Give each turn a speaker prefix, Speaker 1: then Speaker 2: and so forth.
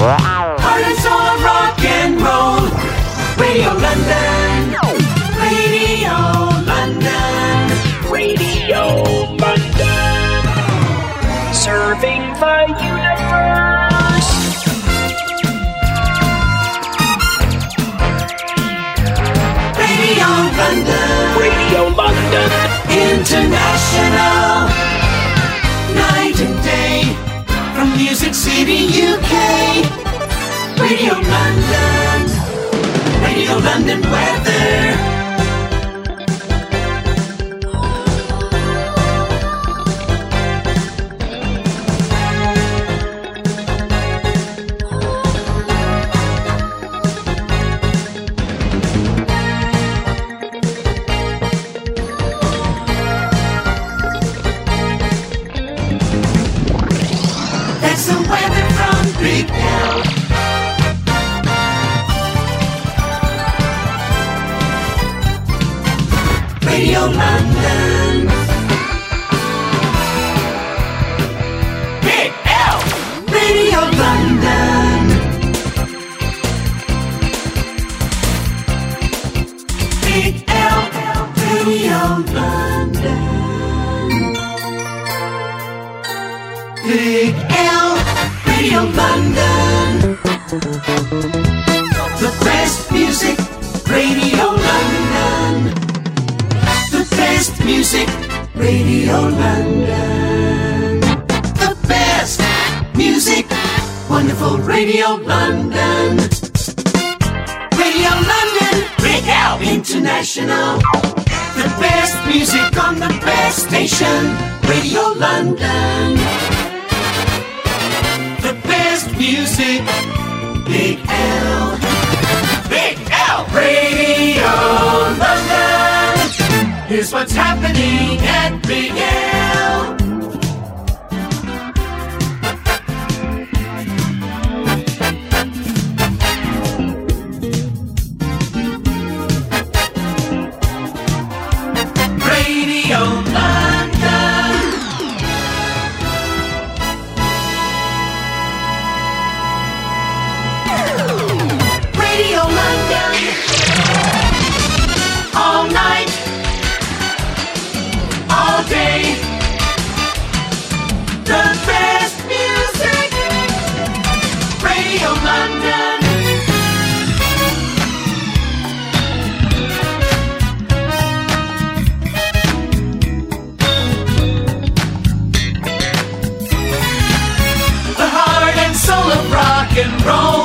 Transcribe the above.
Speaker 1: Heart and soul of rock and roll. Radio London. Radio London.
Speaker 2: Radio London. Serving the universe.
Speaker 1: Radio London.
Speaker 2: Radio London.
Speaker 1: International. Night and day. From Music City, UK. Radio London. Radio London weather. That's the weather from Big L. Radio London. Big L. Radio London. Big L. Radio London. Big L. Radio London. The best music. Radio London. The best music, Radio London. The best music, wonderful Radio London. Radio London, Big L International. The best music on the best station, Radio London. The best music, Big L. Big L, Radio London. Here's what's happening at Big L. Radio London. Radio London. All night. All day. The best music. Radio London. The heart and soul of rock and roll.